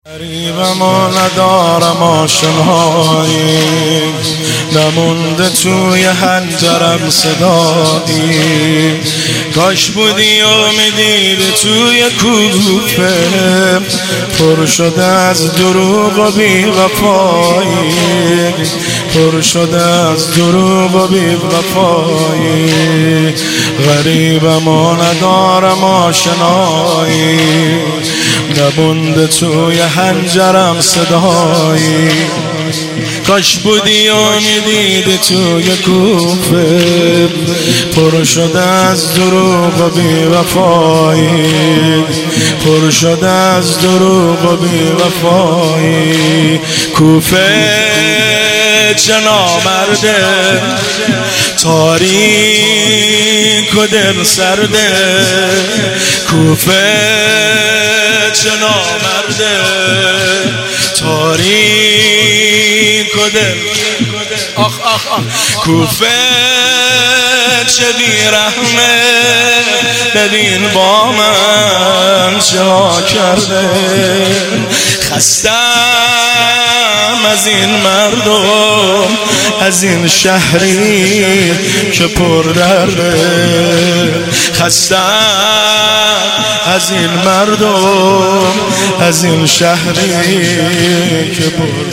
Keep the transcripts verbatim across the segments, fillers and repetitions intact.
غریبم و ندارم آشنایی، نمونده توی حنجرم صدایی. کاش بودی و میدیدی توی کوفه، پر شده از دروغ و بی وفایی، پر شده از دروغ و بی وفایی. غریبم و ندارم آشنایی، نمونده توی حنجرم صدایی. کاش بودی و میدیدی توی کوفه، پر شده از دروغ و بی وفایی، پر شده از دروغ و بی وفایی. کوفه چه نامرده، تاریک و دل سرده. کوفه چه نامرده، تاریک و دل. آخ آخ آخ. کوفه چه بیرحمه، ببین با من چه کرده. خستم از این مردم، از این شهری که پر درده. خستم از این مردم، از این شهری که پر.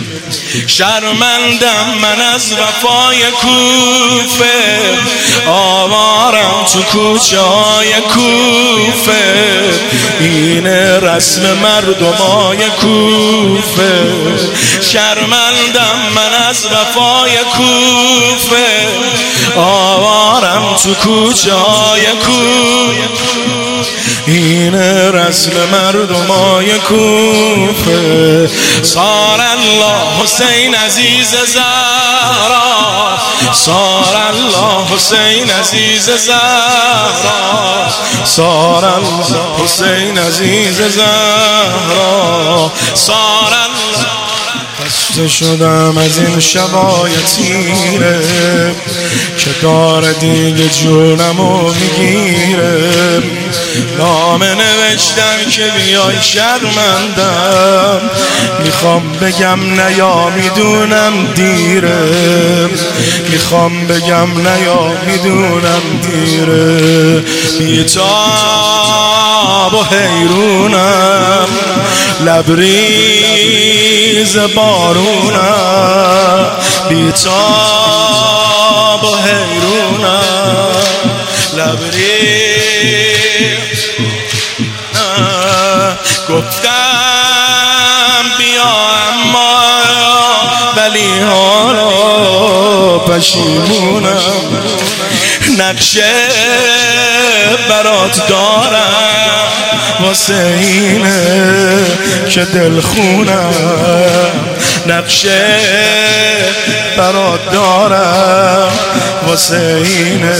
شرمندم من از وفای کوفه، آوارم تو کوچه های کوفه. این رسم مردمای کوفه. شرمندم من از وفای کوفه، آوارم تو کوچه های کوفه. این رسم مردمای کوفه. صار الله حسین عزیز زهرا، صار الله حسین عزیز زهرا، صار الله حسین عزیز زهرا، صار الله. خسته شدم از این شبای تیره که داره دیگه جونمو میگیره. نامه نوشتم که بیای شرمندم، میخوام بگم نه یا میدونم دیره، میخوام بگم نه یا میدونم دیره. بیتاب و حیرونم، لبریز بارونم. بیتاب و حیرونم، لبریز. گفتم بیا اما ولی حالا پشیمونم. نقشه برات دارم واسه اینه که دل خونم. نقشه برات دارم واسه اینه.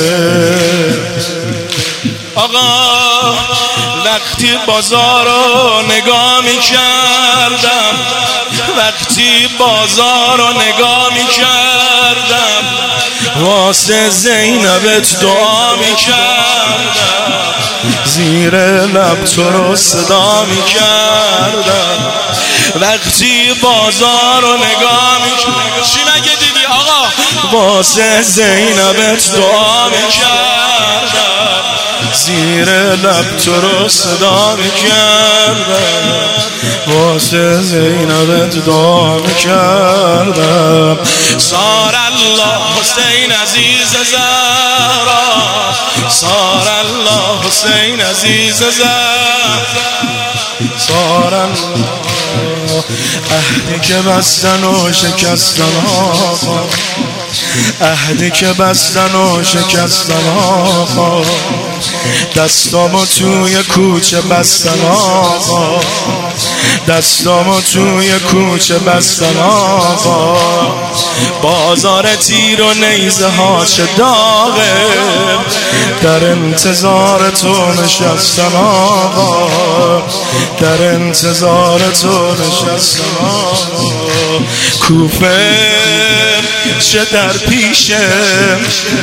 آقا وقتی بازار رو نگاه می کردم، وقتی بازار رو نگاه می کردم، واسه زینبت دعا می کردم، زیر لب تو رو صدا می کردم. وقتی بازار رو نگاه می کردم، چی نگه دیدی آقا؟ واسه زینبت دعا می کردم، زیر لب تو رو صدا میکردم، واسه زینبت دعا میکردم. صار الله حسین عزیز زهرا، صار الله حسین عزیز زهرا، صار الله. عهدی که بستن و شکستن آقا، عهدی که بستن و شکستن آقا. دستامو توی کوچه بستن آقا، دستامو توی کوچه بستن آقا. بازار تیر و نیزه ها چه داغه، در انتظار تو نشستن آقا، در انتظار تو نشستم کوفه چه در پیشم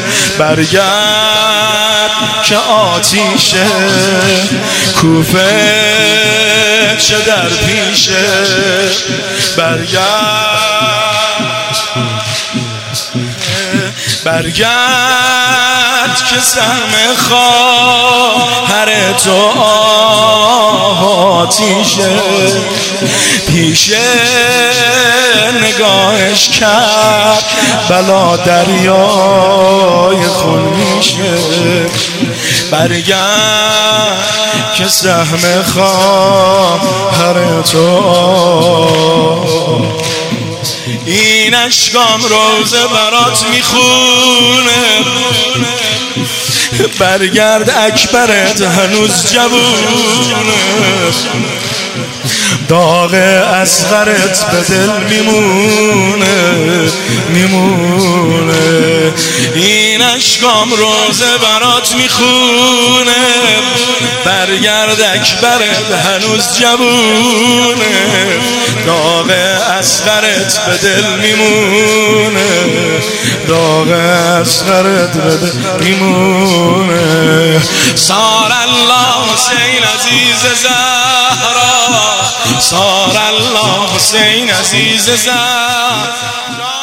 برگرد که آتیشه کوفه چه در پیشه برگرد برگرد که سهم خواهر تو آتیشه پیشه نگاهش کرد بلا دریای خون میشه برگرد که سهم خواهر تو این اشکام روزه برات میخونه برگرد اکبرت هنوز جوونه داغ اصغرت به دل میمونه میمونه این اشکام روزه برات میخونه برگرد اکبرت هنوز جوونه داغ اصغرت به دل میمونه داغ اصغرت به دل میمونه سار الله حسین عزیز زهرا سار الله حسین عزیز زهرا